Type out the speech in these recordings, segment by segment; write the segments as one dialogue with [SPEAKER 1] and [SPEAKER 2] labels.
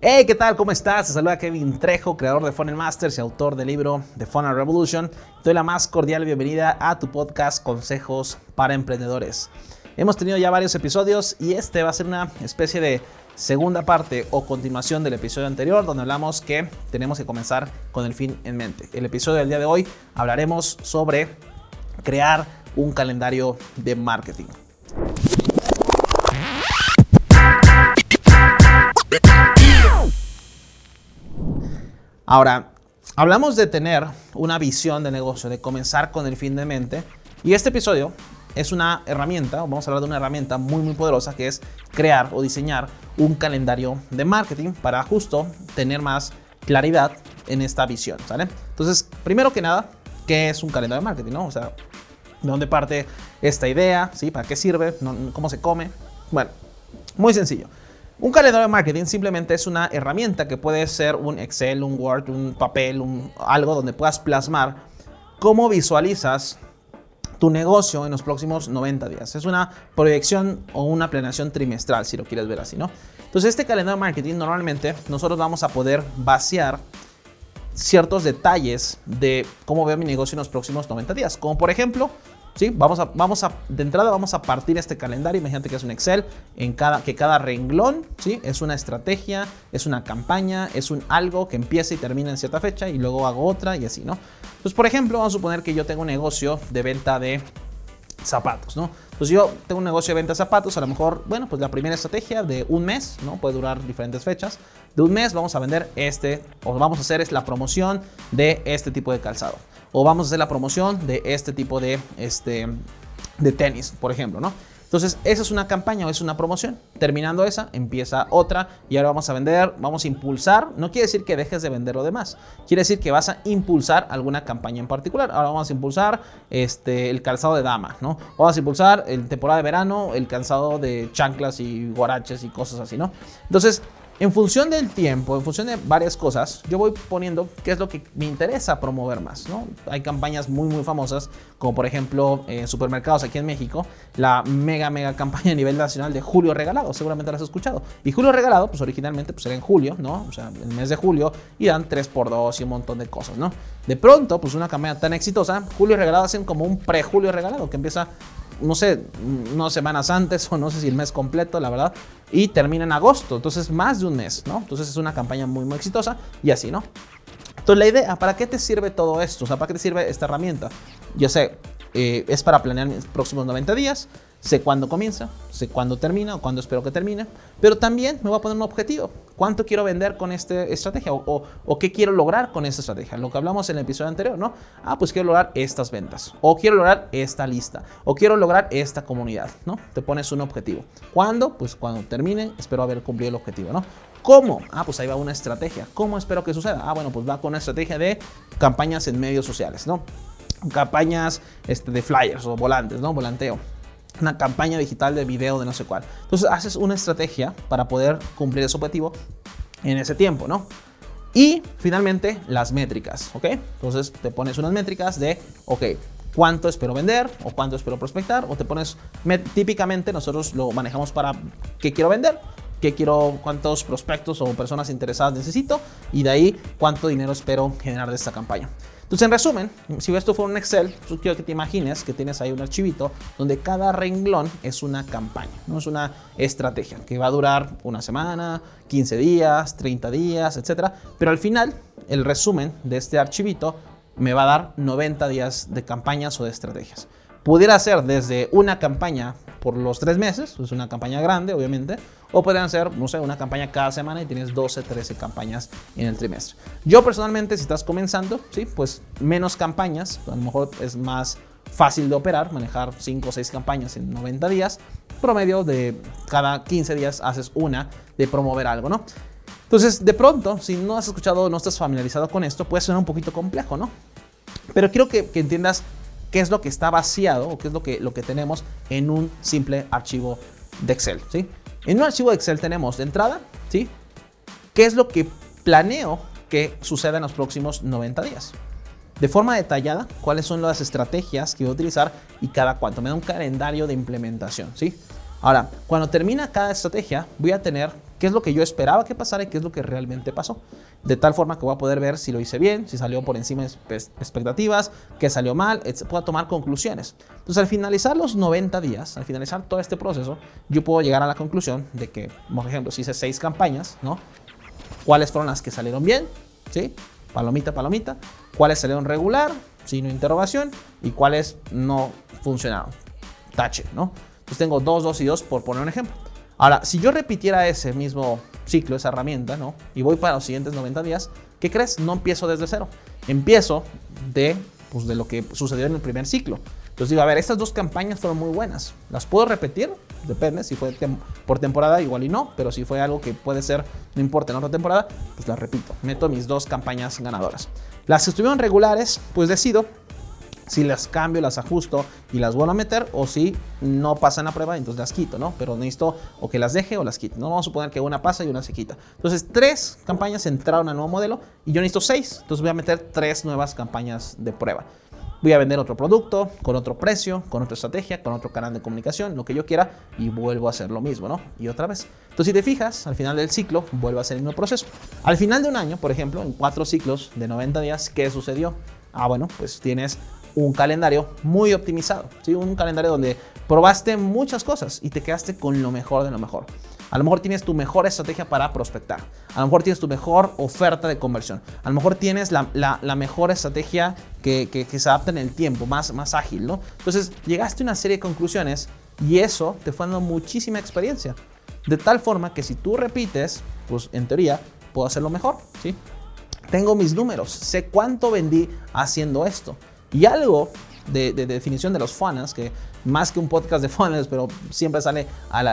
[SPEAKER 1] Hey, ¿qué tal? ¿Cómo estás? Te saluda Kevin Trejo, creador de Funnel Masters y autor del libro The Funnel Revolution. Te doy la más cordial bienvenida a tu podcast Consejos para Emprendedores. Hemos tenido ya varios episodios y este va a ser una especie de segunda parte o continuación del episodio anterior, donde hablamos que tenemos que comenzar con el fin en mente. El episodio del día de hoy hablaremos sobre crear un calendario de marketing. Ahora, hablamos de tener una visión de negocio, de comenzar con el fin de mente, y este episodio es una herramienta, vamos a hablar de una herramienta muy poderosa, que es crear o diseñar un calendario de marketing para justo tener más claridad en esta visión, ¿sale? Entonces, primero que nada, ¿qué es un calendario de marketing, no? O sea, ¿de dónde parte esta idea? ¿Sí? ¿Para qué sirve? ¿Cómo se come? Bueno, muy sencillo. Un calendario de marketing simplemente es una herramienta que puede ser un Excel, un Word, un papel, algo donde puedas plasmar cómo visualizas tu negocio en los próximos 90 días. Es una proyección o una planeación trimestral, si lo quieres ver así, ¿no? Entonces, este calendario de marketing normalmente nosotros vamos a poder vaciar ciertos detalles de cómo veo mi negocio en los próximos 90 días. Como por ejemplo, ¿sí? De entrada vamos a partir este calendario. Imagínate que es un Excel que cada renglón, ¿sí? Es una estrategia, es una campaña, es un algo que empieza y termina en cierta fecha y luego hago otra y así, ¿no? Entonces, por ejemplo, vamos a suponer que yo tengo un negocio de venta de zapatos, ¿no? Entonces yo tengo un negocio de venta de zapatos, a lo mejor, bueno, pues la primera estrategia de un mes, ¿no? Puede durar diferentes fechas. De un mes vamos a vender o vamos a hacer la promoción de este tipo de calzado. O vamos a hacer la promoción de este tipo de tenis, por ejemplo, ¿no? Entonces, esa es una campaña o es una promoción. Terminando esa, empieza otra y ahora vamos a vender, vamos a impulsar. No quiere decir que dejes de vender lo demás. Quiere decir que vas a impulsar alguna campaña en particular. Ahora vamos a impulsar el calzado de dama, ¿no? O vamos a impulsar en temporada de verano el calzado de chanclas y guaraches y cosas así, ¿no? Entonces, en función del tiempo, en función de varias cosas, yo voy poniendo qué es lo que me interesa promover más, ¿no? Hay campañas muy famosas, como por ejemplo en supermercados aquí en México, la mega campaña a nivel nacional de Julio Regalado, seguramente la has escuchado. Y Julio Regalado, pues originalmente pues era en julio, ¿no? O sea, el mes de julio, y dan 3x2 y un montón de cosas, ¿no? De pronto, pues una campaña tan exitosa, Julio Regalado hacen como un pre-Julio Regalado, que empieza, no sé, unas semanas antes o no sé si el mes completo, la verdad, y termina en agosto, entonces más de un mes, ¿no? Entonces es una campaña muy exitosa y así, ¿no? Entonces la idea, ¿para qué te sirve todo esto? O sea, ¿para qué te sirve esta herramienta? Yo sé, es para planear mis próximos 90 días, sé cuándo comienza, sé cuándo termina o cuándo espero que termine, pero también me voy a poner un objetivo. ¿Cuánto quiero vender con esta estrategia? O qué quiero lograr con esta estrategia. Lo que hablamos en el episodio anterior, ¿no? Pues quiero lograr estas ventas, o quiero lograr esta lista, o quiero lograr esta comunidad, ¿no? Te pones un objetivo. ¿Cuándo? Pues cuando termine, espero haber cumplido el objetivo, ¿no? ¿Cómo? Pues ahí va una estrategia. ¿Cómo espero que suceda? Bueno, pues va con una estrategia de campañas en medios sociales, ¿no? Campañas de flyers o volantes, ¿no? Volanteo. Una campaña digital de video de no sé cuál. Entonces haces una estrategia para poder cumplir ese objetivo en ese tiempo, ¿no? Y finalmente las métricas, ¿ok? Entonces te pones unas métricas de, ok, ¿cuánto espero vender? ¿O cuánto espero prospectar? O te pones, típicamente nosotros lo manejamos para ¿qué quiero vender? ¿Cuántos prospectos o personas interesadas necesito? Y de ahí, ¿cuánto dinero espero generar de esta campaña? Entonces, en resumen, si esto fuera un Excel, yo quiero que te imagines que tienes ahí un archivito donde cada renglón es una campaña, ¿no? Es una estrategia que va a durar una semana, 15 días, 30 días, etc. Pero al final, el resumen de este archivito me va a dar 90 días de campañas o de estrategias. Pudiera ser desde una campaña por los 3 meses, es una campaña grande, obviamente, o podrían ser, no sé, una campaña cada semana y tienes 12, 13 campañas en el trimestre. Yo personalmente, si estás comenzando, sí, pues menos campañas, a lo mejor es más fácil de operar, manejar 5 o 6 campañas en 90 días, promedio de cada 15 días haces una de promover algo, ¿no? Entonces, de pronto, si no has escuchado, no estás familiarizado con esto, puede sonar un poquito complejo, ¿no? Pero quiero que entiendas qué es lo que está vaciado o qué es lo que tenemos en un simple archivo de Excel, ¿sí? En un archivo de Excel tenemos de entrada, ¿sí? ¿Qué es lo que planeo que suceda en los próximos 90 días? De forma detallada, cuáles son las estrategias que voy a utilizar y cada cuánto. Me da un calendario de implementación, ¿sí? Ahora, cuando termina cada estrategia, voy a tener qué es lo que yo esperaba que pasara y qué es lo que realmente pasó. De tal forma que voy a poder ver si lo hice bien, si salió por encima de expectativas, qué salió mal, puedo tomar conclusiones. Entonces, al finalizar los 90 días, al finalizar todo este proceso, yo puedo llegar a la conclusión de que, por ejemplo, si hice 6 campañas, ¿no? ¿Cuáles fueron las que salieron bien? ¿Sí? Palomita, palomita. ¿Cuáles salieron regular? Signo de interrogación. ¿Y cuáles no funcionaron? Tache, ¿no? Entonces tengo 2, 2 y 2 por poner un ejemplo. Ahora, si yo repitiera ese mismo ciclo, esa herramienta, ¿no? Y voy para los siguientes 90 días, ¿qué crees? No empiezo desde cero. Empiezo de lo que sucedió en el primer ciclo. Entonces digo, a ver, estas 2 campañas fueron muy buenas. ¿Las puedo repetir? Depende, si fue por temporada igual y no, pero si fue algo que puede ser, no importa, en otra temporada, pues las repito. Meto mis 2 campañas ganadoras. Las que estuvieron regulares, pues decido si las cambio, las ajusto y las vuelvo a meter, o si no pasan la prueba, entonces las quito, ¿no? Pero necesito o que las deje o las quite, ¿no? Vamos a suponer que una pasa y una se quita. Entonces 3 campañas entraron al nuevo modelo y yo necesito 6, entonces voy a meter 3 nuevas campañas de prueba. Voy a vender otro producto, con otro precio, con otra estrategia, con otro canal de comunicación, lo que yo quiera, y vuelvo a hacer lo mismo, ¿no? Y otra vez. Entonces, si te fijas, al final del ciclo, vuelvo a hacer el mismo proceso. Al final de un año, por ejemplo, en 4 ciclos de 90 días, ¿qué sucedió? Bueno, pues tienes un calendario muy optimizado, ¿sí? Un calendario donde probaste muchas cosas y te quedaste con lo mejor de lo mejor. A lo mejor tienes tu mejor estrategia para prospectar. A lo mejor tienes tu mejor oferta de conversión. A lo mejor tienes la mejor estrategia que se adapta en el tiempo, más ágil, ¿no? Entonces, llegaste a una serie de conclusiones y eso te fue dando muchísima experiencia. De tal forma que si tú repites, pues en teoría, puedo hacerlo mejor, ¿sí? Tengo mis números, sé cuánto vendí haciendo esto. Y algo de definición de los funnels, que más que un podcast de funnels, pero siempre sale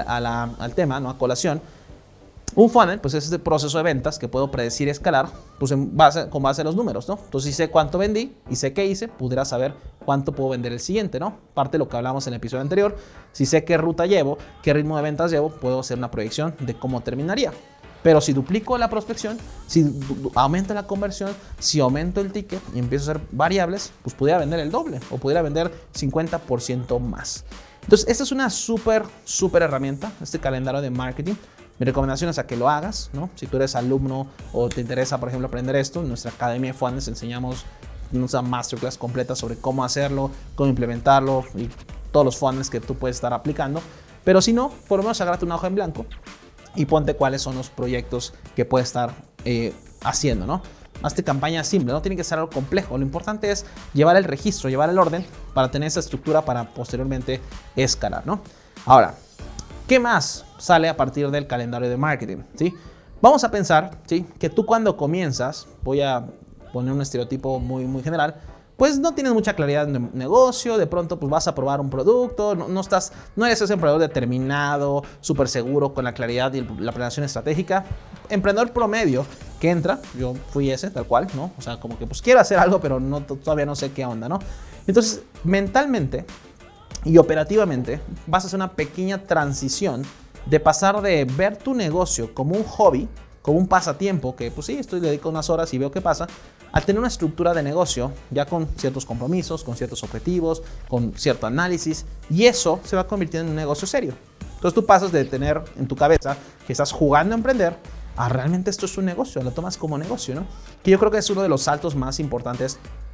[SPEAKER 1] al tema, ¿no? A colación. Un funnel, pues es este proceso de ventas que puedo predecir y escalar, pues con base en los números, ¿no? Entonces, si sé cuánto vendí y sé qué hice, pudiera saber cuánto puedo vender el siguiente, ¿no? Parte de lo que hablamos en el episodio anterior. Si sé qué ruta llevo, qué ritmo de ventas llevo, puedo hacer una proyección de cómo terminaría. Pero si duplico la prospección, si aumento la conversión, si aumento el ticket y empiezo a hacer variables, pues pudiera vender el doble o pudiera vender 50% más. Entonces, esta es una súper herramienta, este calendario de marketing. Mi recomendación es a que lo hagas, ¿no? Si tú eres alumno o te interesa, por ejemplo, aprender esto, en nuestra Academia de Funnels enseñamos una masterclass completa sobre cómo hacerlo, cómo implementarlo y todos los funnels que tú puedes estar aplicando. Pero si no, por lo menos agárrate una hoja en blanco y ponte cuáles son los proyectos que puedes estar haciendo, ¿no? Hazte campaña simple, no tiene que ser algo complejo. Lo importante es llevar el registro, llevar el orden para tener esa estructura para posteriormente escalar, ¿no? Ahora, ¿qué más sale a partir del calendario de marketing? ¿Sí? Vamos a pensar, ¿sí?, que tú cuando comienzas, voy a poner un estereotipo muy general, pues no tienes mucha claridad en negocio, de pronto pues vas a probar un producto, no eres ese emprendedor determinado, súper seguro, con la claridad y la planeación estratégica. Emprendedor promedio que entra, yo fui ese, tal cual, ¿no? O sea, como que pues quiero hacer algo, pero todavía no sé qué onda, ¿no? Entonces, mentalmente y operativamente vas a hacer una pequeña transición de pasar de ver tu negocio como un hobby, como un pasatiempo, que pues sí, dedico unas horas y veo qué pasa, a tener una estructura de negocio ya con ciertos compromisos, con ciertos objetivos, con cierto análisis, y eso se va convirtiendo en un negocio serio. Entonces tú pasas de tener en tu cabeza que estás jugando a emprender a realmente esto es un negocio, lo tomas como negocio, ¿no? Que yo creo que es uno de los saltos más importantes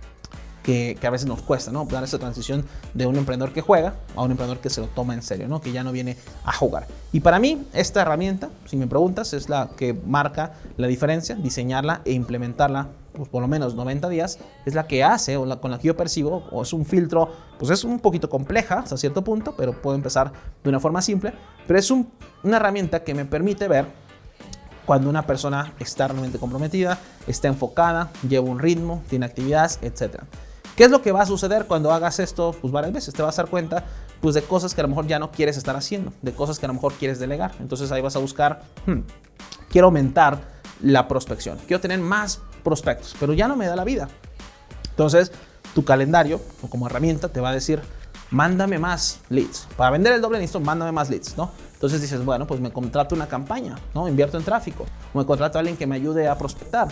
[SPEAKER 1] que a veces nos cuesta, ¿no? Dar esa transición de un emprendedor que juega a un emprendedor que se lo toma en serio, ¿no? Que ya no viene a jugar. Y para mí, esta herramienta, si me preguntas, es la que marca la diferencia. Diseñarla e implementarla, pues por lo menos 90 días, es la que hace, o con la que yo percibo, o es un filtro, pues es un poquito compleja hasta cierto punto, pero puedo empezar de una forma simple. Pero es una herramienta que me permite ver cuando una persona está realmente comprometida, está enfocada, lleva un ritmo, tiene actividades, etc. ¿Qué es lo que va a suceder cuando hagas esto? Pues varias veces te vas a dar cuenta pues, de cosas que a lo mejor ya no quieres estar haciendo, de cosas que a lo mejor quieres delegar. Entonces ahí vas a buscar, quiero aumentar la prospección, quiero tener más prospectos, pero ya no me da la vida. Entonces tu calendario o como herramienta te va a decir, mándame más leads. Para vender el doble necesito, mándame más leads, ¿no? Entonces dices, bueno, pues me contrato una campaña, ¿no? Invierto en tráfico, o me contrato a alguien que me ayude a prospectar,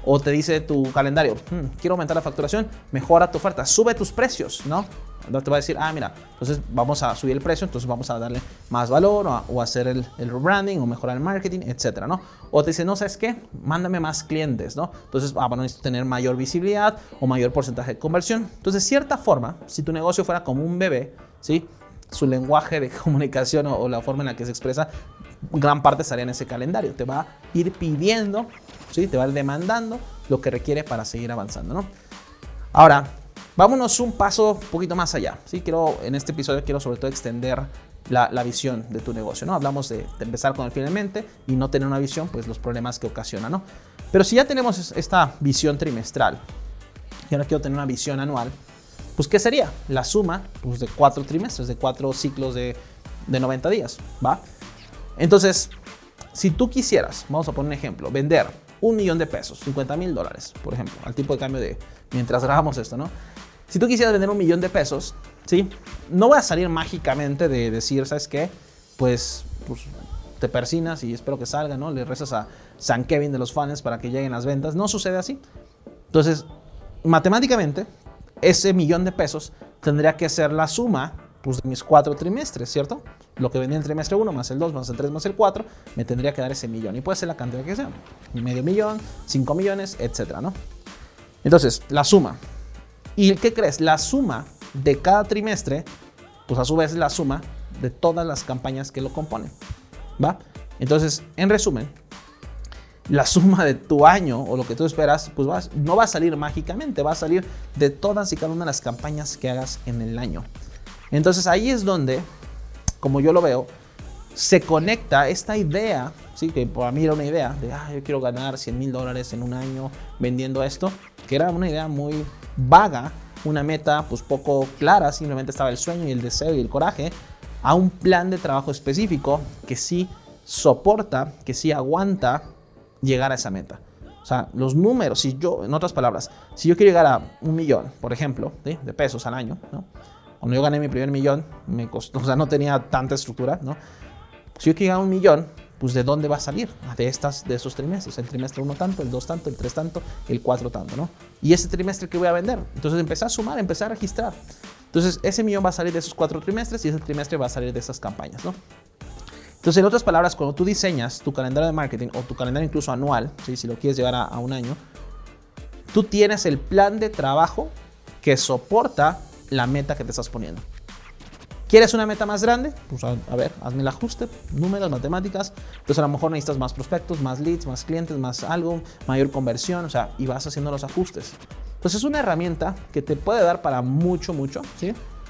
[SPEAKER 1] O te dice tu calendario, quiero aumentar la facturación, mejora tu oferta, sube tus precios, ¿no? No te va a decir, mira, entonces vamos a subir el precio, entonces vamos a darle más valor o hacer el rebranding o mejorar el marketing, etcétera, ¿no? O te dice, no, ¿sabes qué? Mándame más clientes, ¿no? Entonces, bueno, necesito tener mayor visibilidad o mayor porcentaje de conversión. Entonces, de cierta forma, si tu negocio fuera como un bebé, ¿sí? Su lenguaje de comunicación o la forma en la que se expresa, gran parte estaría en ese calendario. Te va a ir pidiendo, ¿sí? Te va a ir demandando lo que requiere para seguir avanzando, ¿no? Ahora, vámonos un paso un poquito más allá, ¿sí? En este episodio quiero sobre todo extender la visión de tu negocio, ¿no? Hablamos de empezar con el fin en mente y no tener una visión, pues los problemas que ocasiona, ¿no? Pero si ya tenemos esta visión trimestral y ahora quiero tener una visión anual, pues ¿qué sería? La suma pues, de 4 trimestres, de 4 ciclos de 90 días, ¿va? Entonces, si tú quisieras, vamos a poner un ejemplo, vender $1,000,000 de pesos, $50,000, por ejemplo, al tipo de cambio de mientras grabamos esto, ¿no? Si tú quisieras vender $1,000,000 de pesos, ¿sí? No voy a salir mágicamente de decir, ¿sabes qué? Pues te persinas y espero que salga, ¿no? Le rezas a San Kevin de los fans para que lleguen las ventas. No sucede así. Entonces, matemáticamente, ese $1,000,000 de pesos tendría que ser la suma pues, de mis 4 trimestres, ¿cierto? Lo que vendía en el trimestre 1 más el 2 más el 3 más el 4 me tendría que dar ese $1,000,000 y puede ser la cantidad que sea, $500,000, 5 millones, etcétera, ¿no? Entonces, la suma. ¿Y qué crees? La suma de cada trimestre, pues a su vez es la suma de todas las campañas que lo componen, ¿va? Entonces, en resumen, la suma de tu año o lo que tú esperas, pues no va a salir mágicamente, va a salir de todas y cada una de las campañas que hagas en el año. Entonces ahí es donde, como yo lo veo, se conecta esta idea, ¿sí? Que para mí era una idea de, yo quiero ganar $100,000 en un año vendiendo esto, que era una idea muy vaga, una meta pues poco clara, simplemente estaba el sueño y el deseo y el coraje, a un plan de trabajo específico que sí soporta, que sí aguanta llegar a esa meta. O sea, los números, en otras palabras, si yo quiero llegar a $1,000,000, por ejemplo, ¿sí? de pesos al año, ¿no? Cuando yo gané mi primer $1,000,000, me costó, o sea, no tenía tanta estructura, ¿no? Si yo quiero llegar a $1,000,000, pues ¿de dónde va a salir? De esos trimestres. El trimestre 1 tanto, el 2 tanto, el 3 tanto, el 4 tanto, ¿no? Y ese trimestre que voy a vender. Entonces empecé a sumar, empecé a registrar. Entonces ese $1,000,000 va a salir de esos 4 trimestres y ese trimestre va a salir de esas campañas, ¿no? Entonces, en otras palabras, cuando tú diseñas tu calendario de marketing o tu calendario incluso anual, ¿sí? Si lo quieres llevar a un año, tú tienes el plan de trabajo que soporta la meta que te estás poniendo. ¿Quieres una meta más grande? Pues a ver, hazme el ajuste, números, matemáticas. Entonces a lo mejor necesitas más prospectos, más leads, más clientes, más algo, mayor conversión, o sea, y vas haciendo los ajustes. Entonces es una herramienta que te puede dar para mucho, ¿sí?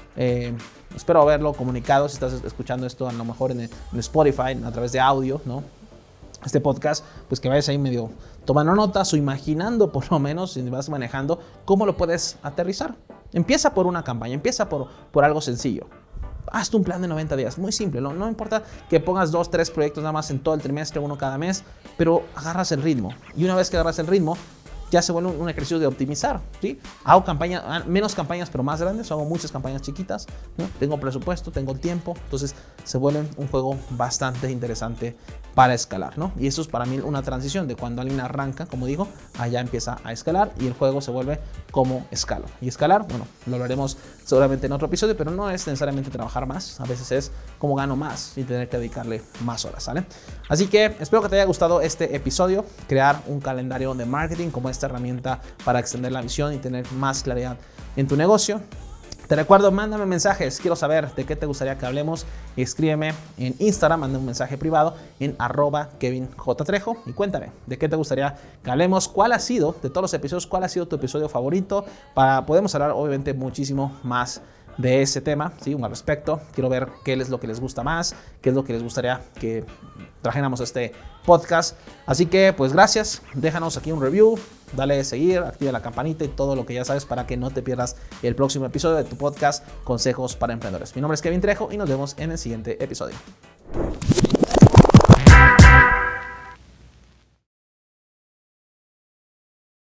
[SPEAKER 1] Espero haberlo comunicado si estás escuchando esto a lo mejor en Spotify, a través de audio, ¿no? Este podcast, pues que vayas ahí medio tomando notas o imaginando por lo menos, si vas manejando, cómo lo puedes aterrizar. Empieza por una campaña, empieza por algo sencillo. Hazte un plan de 90 días, muy simple, no importa que pongas 2, 3 proyectos nada más en todo el trimestre, uno cada mes, pero agarras el ritmo. Y una vez que agarras el ritmo, ya se vuelve un ejercicio de optimizar, ¿sí? Hago menos campañas pero más grandes, hago muchas campañas chiquitas, ¿no? Tengo presupuesto, tengo el tiempo, entonces se vuelve un juego bastante interesante para escalar, ¿no? Y eso es para mí una transición de cuando alguien arranca, como digo, allá empieza a escalar y el juego se vuelve como escalo. Y escalar, bueno, lo hablaremos seguramente en otro episodio, pero no es necesariamente trabajar más, a veces es cómo gano más y tener que dedicarle más horas, ¿sale? Así que espero que te haya gustado este episodio, crear un calendario de marketing como esta herramienta para extender la visión y tener más claridad en tu negocio. Te recuerdo, mándame mensajes, quiero saber de qué te gustaría que hablemos. Escríbeme en Instagram, manda un mensaje privado en @KevinJTrejo y cuéntame de qué te gustaría que hablemos, cuál ha sido, de todos los episodios, cuál ha sido tu episodio favorito, podemos hablar obviamente muchísimo más de ese tema, ¿sí? Al respecto. Quiero ver qué es lo que les gusta más, qué es lo que les gustaría que trajéramos este podcast. Así que, pues gracias. Déjanos aquí un review, dale a seguir, activa la campanita y todo lo que ya sabes para que no te pierdas el próximo episodio de tu podcast Consejos para Emprendedores. Mi nombre es Kevin Trejo y nos vemos en el siguiente episodio.